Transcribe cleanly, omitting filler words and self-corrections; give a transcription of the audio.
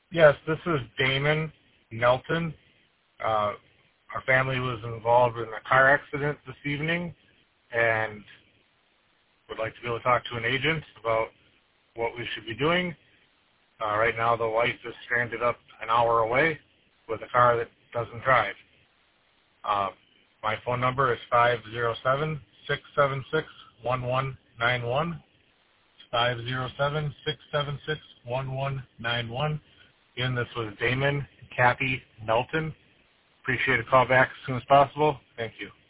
Yes, this is Damon Nelton. Our family was involved in a car accident this evening and would like to be able to talk to an agent about what we should be doing. Right now, the wife is stranded up an hour away with a car that doesn't drive. My phone number is 507-676-1191. 507-676-1191. Again, this was Damon Kathy Melton. Appreciate a call back as soon as possible. Thank you.